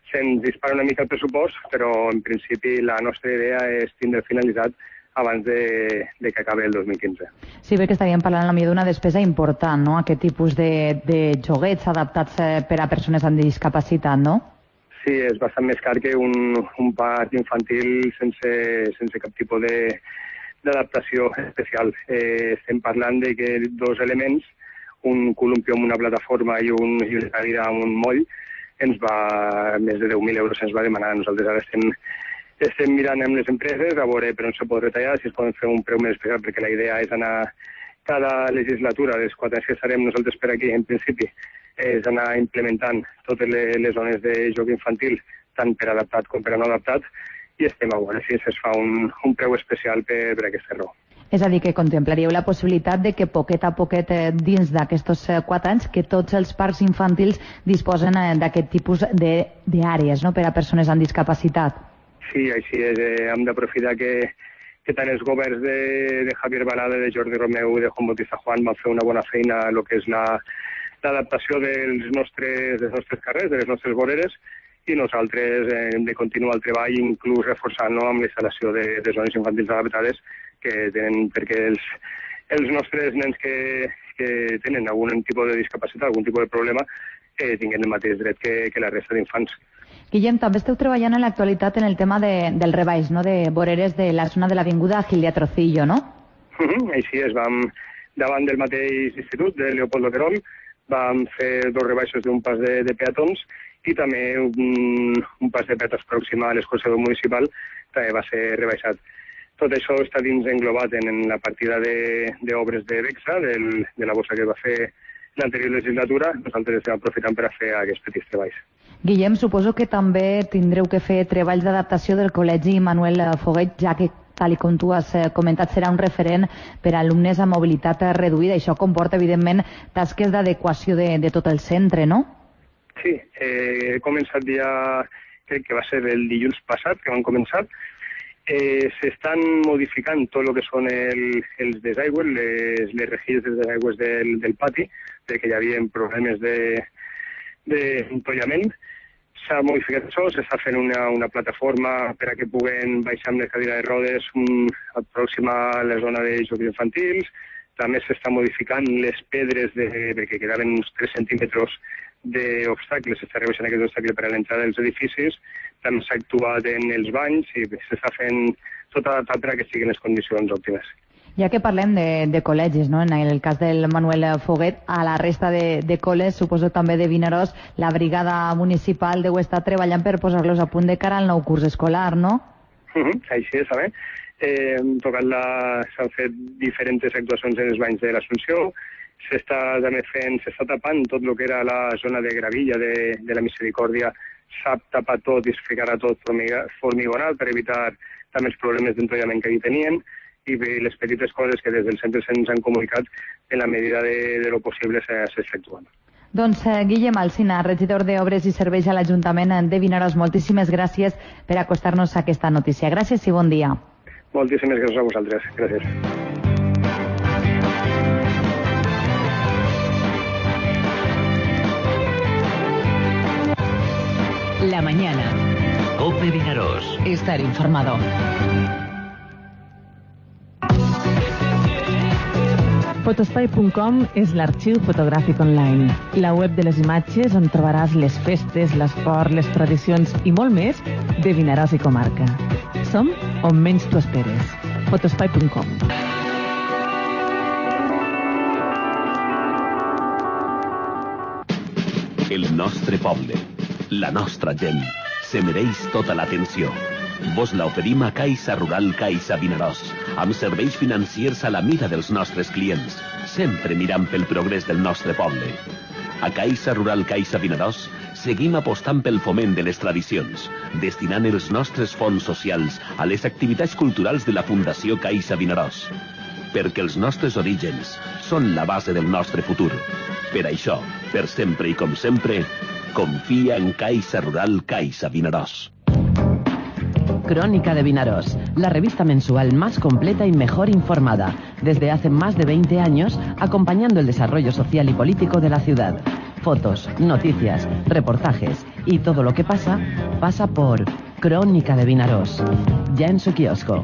se'ns dispara una mica el pressupost, però en principi la nostra idea és tindre finalitzat abans de que acabi el 2015.
Sí, bé que estaríem parlant d'una despesa important, no?, aquest tipus de joguets adaptats per a persones amb discapacitat, no?
Sí, és bastant més car que un parc infantil sense cap tipus d'adaptació especial. Estem parlant de que 2 elements, un columpi amb una plataforma i una cadira amb un moll, ens va, més de 10.000 euros ens va demanar. Nosaltres ara estem mirant amb les empreses a veure per on se pot retallar, si es poden fer un preu més especial, perquè la idea és anar cada legislatura, dels 4 anys que estarem nosaltres per aquí, en principi, és anar implementant totes les zones de joc infantil, tant per adaptat com per no adaptat, i estem a veure si es fa un preu especial per aquesta raó.
És a dir, que contemplaríeu la possibilitat de que poquet a poquet dins d'aquests 4 anys que tots els parcs infantils disposen d'aquest tipus d'àrees, no?, per a persones amb discapacitat.
Sí, així és. Hem d'aprofitar que tant els governs de Javier Balada, de Jordi Romeu i de Juan Bautista Juan van fer una bona feina en el que és l'adaptació dels nostres carrers, de les nostres voreres, i nosaltres hem de continuar el treball, inclús reforçant-lo amb la instal·lació de zones infantils adaptades que tenen, perquè els nostres nens que tenen algun tipus de discapacitat, algun tipus de problema, tinguin el mateix dret que la resta d'infants.
Guillem, també esteu treballant en l'actualitat en el tema del rebaix, no?, de voreres de la zona de l'avinguda Gilia Trocillo, no?
Així és, vam davant del mateix institut de Leopoldo Querol, vam fer 2 rebaixos d'un pas de peatons i també un pas de peatons pròxim a l'escorxador municipal també va ser rebaixat. Tot això està dins englobat en la partida d'obres de Bexa, de la bossa que va fer l'anterior legislatura. Nosaltres estem aprofitant per a fer aquests petits treballs.
Guillem, suposo que també tindreu que fer treballs d'adaptació del Col·legi Manuel Foguet, ja que, tal com tu has comentat, serà un referent per a alumnes amb mobilitat reduïda. Això comporta, evidentment, tasques d'adequació de tot el centre, no?
Sí, he començat ja, crec que va ser el dilluns passat que van començar. S'estan modificant tot el que són els desaigües, les rejilles dels desaigües del pati, perquè hi havia problemes d'entollament. S'ha modificat això, s'està fent una plataforma per a que puguen baixar amb la cadira de rodes pròxima a la zona de jocs infantils. També s'està modificant les pedres perquè quedaven uns 3 centímetres d'obstacles, s'està rebaixant aquest obstacle per a l'entrada dels edificis. També s'ha actuat en els banys i s'està fent tot adaptat per a que siguin les condicions òptimes.
Ja que parlem de col·legis, no?, en el cas del Manuel Foguet, a la resta de col·les, suposo també de Vinaròs, la brigada municipal deu estar treballant per posar-los a punt de cara al nou curs escolar, no?
Així és, també. S'han fet diferents actuacions en els banys de l'Assumpció, s'està tapant tot el que era la zona de gravilla de la Misericòrdia, s'ha tapat tot i es ficarà tot formigonat per evitar també els problemes d'entollament que hi tenien, i les petites coses que des del centre se'ns han comunicat, en la medida de lo possible s'efectuen.
Doncs Guillem Alsina, regidor d'Obres i Serveis a l'Ajuntament de Vinaròs, moltíssimes gràcies per acostar-nos a aquesta notícia. Gràcies i bon dia.
Moltíssimes gràcies a vosaltres. Gràcies.
La mañana. COPE Vinaròs.
Estar informado.
Fotospai.com és l'arxiu fotogràfic online, la web de les imatges on trobaràs les festes, l'esport, les tradicions i molt més de Vinaròs i comarca. Som on menys t'ho esperes. Fotospai.com.
El nostre poble, la nostra gent, se mereix tota l'atenció. Vos l'oferim a Caixa Rural Caixa Vinaròs, amb serveis financiers a la mida dels nostres clients, sempre mirant pel progrés del nostre poble. A Caixa Rural Caixa Vinaròs seguim apostant pel foment de les tradicions, destinant els nostres fons socials a les activitats culturals de la Fundació Caixa Vinaròs. Perquè els nostres orígens són la base del nostre futur. Per això, per sempre i com sempre, confia en Caixa Rural Caixa Vinaròs.
Crónica de Vinaròs, la revista mensual más completa y mejor informada, desde hace más de 20 años, acompañando el desarrollo social y político de la ciudad. Fotos, noticias, reportajes, Y todo lo que pasa, pasa por Crónica de Vinaròs. Ya en su kiosco.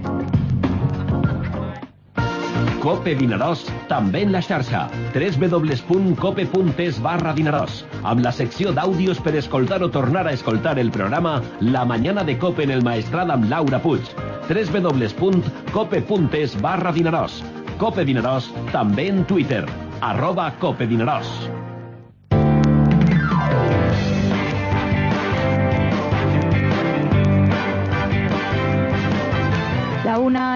Cope Vinaròs, també en la xarxa. www.cope.es/Vinaròs. Amb la secció d'àudios per escoltar o tornar a escoltar el programa La Mañana de Cope en el Maestrat amb Laura Puig. www.cope.es/Vinaròs. Cope Vinaròs, també en Twitter. @Cope Vinaròs.
La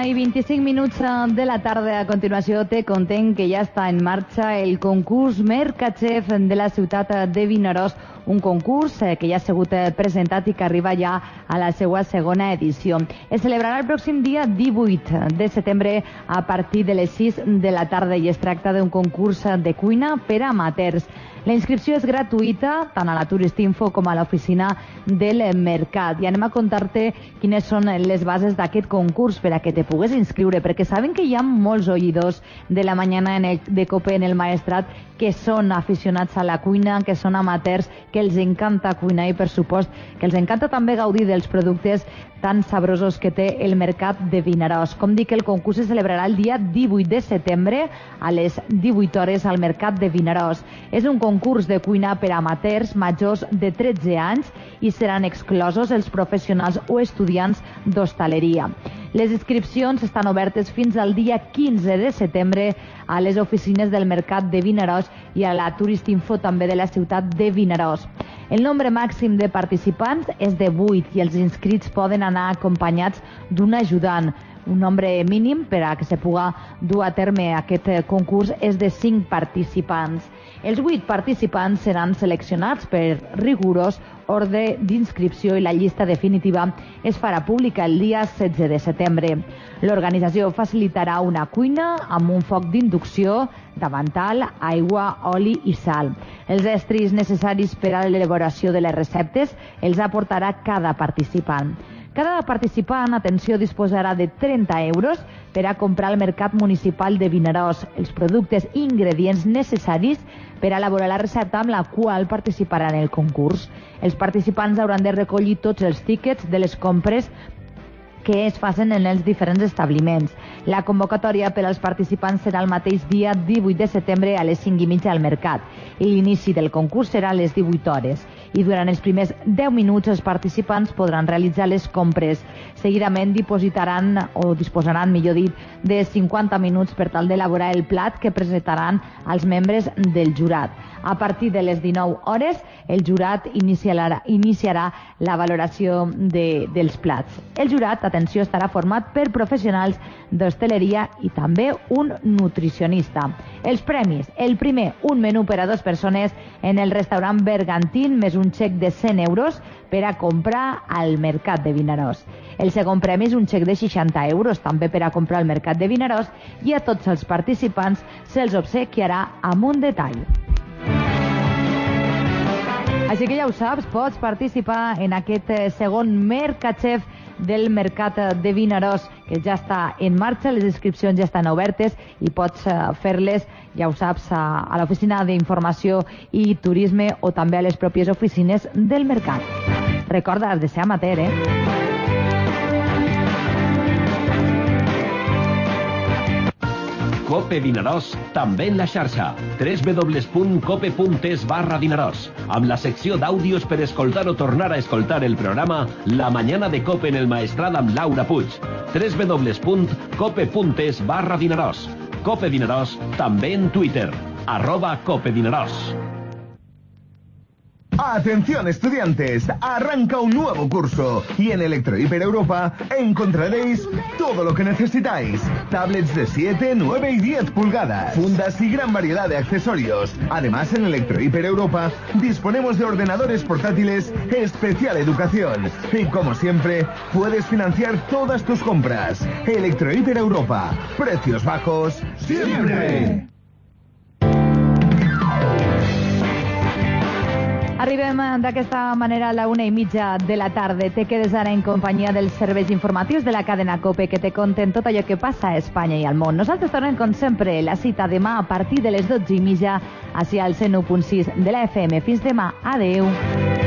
1:25 de la tarda. A continuació te contem que ja està en marxa el concurs Mercachef de la ciutat de Vinaròs, un concurs que ja ha sigut presentat i que arriba ja a la seva segona edició. Es celebrarà el pròxim dia 18 de setembre a partir de les 6 de la tarda i es tracta d'un concurs de cuina per a amateurs. La inscripció és gratuïta tant a la Turistinfo com a l'oficina del Mercat. I anem a contar-te quines són les bases d'aquest concurs per a que te pugues inscriure, perquè saben que hi ha molts oïdors de la mañana de Cope en el Maestrat que són aficionats a la cuina, que són amateurs, que els encanta cuinar i, per supost, que els encanta també gaudir dels productes tan sabrosos que té el Mercat de Vinaròs. Com dic, el concurs se celebrarà el dia 18 de setembre a les 18 hores al Mercat de Vinaròs. És un concurs de cuina per a amateurs majors de 13 anys i seran exclosos els professionals o estudiants d'hostaleria. Les inscripcions estan obertes fins al dia 15 de setembre a les oficines del Mercat de Vinaròs i a la Turistinfo també de la ciutat de Vinaròs. El nombre màxim de participants és de 8 i els inscrits poden anar acompanyats d'un ajudant. Un nombre mínim per a que se pugui dur a terme aquest concurs és de 5 participants. Els 8 participants seran seleccionats per rigorós ordre d'inscripció i la llista definitiva es farà pública el dia 16 de setembre. L'organització facilitarà una cuina amb un foc d'inducció, davantal, aigua, oli i sal. Els estris necessaris per a l'elaboració de les receptes els aportarà cada participant. Cada participant, atenció, disposarà de 30 euros per a comprar al Mercat Municipal de Vinaròs els productes i ingredients necessaris per a elaborar la recepta amb la qual participaran en el concurs. Els participants hauran de recollir tots els tíquets de les compres que es facin en els diferents establiments. La convocatòria per als participants serà el mateix dia 18 de setembre a les 5:30 al Mercat i l'inici del concurs serà a les 18 hores. I durant els primers 10 minuts els participants podran realitzar les compres. Seguidament disposaran, millor dit, de 50 minuts per tal d'elaborar el plat que presentaran als membres del jurat. A partir de les 19 hores, el jurat iniciarà la valoració dels plats. El jurat, atenció, estarà format per professionals d'hostaleria i també un nutricionista. Els premis: el primer, un menú per a 2 persones en el restaurant Bergantín, més un xec de 100 euros per a comprar al Mercat de Vinaròs. El segon premi és un xec de 60 euros, també per a comprar al Mercat de Vinaròs, i a tots els participants se'ls obsequiarà amb un detall. Així que ja ho saps, pots participar en aquest segon Mercachef del Mercat de Vinaròs, que ja està en marxa, les inscripcions ja estan obertes i pots fer-les, ja ho saps, a l'oficina d'informació i turisme o també a les pròpies oficines del Mercat. Recorda, has de ser amateur,
Cope Vinaròs, també en la xarxa. www.cope.es/Vinaròs. Amb la secció d'àudios per escoltar o tornar a escoltar el programa La Mañana de Cope en el Maestrat amb Laura Puig. www.cope.es/Vinaròs. Cope Vinaròs, també en Twitter. @Cope Vinaròs.
Atención estudiantes, arranca un nuevo curso y en Electrohiper Europa encontraréis todo lo que necesitáis. Tablets de 7, 9 y 10 pulgadas, fundas y gran variedad de accesorios. Además, en Electrohiper Europa disponemos de ordenadores portátiles especial educación. Y como siempre, puedes financiar todas tus compras. Electrohiper Europa, precios bajos siempre.
Arribem d'aquesta manera a la 1:30 de la tarda. Te quedes ara en companyia dels serveis informatius de la cadena COPE que te conten tot allò que passa a Espanya i al món. Nosaltres tornem, com sempre, la cita demà a partir de les 12:30 hacia el 101.6 de la FM. Fins demà. Adeu.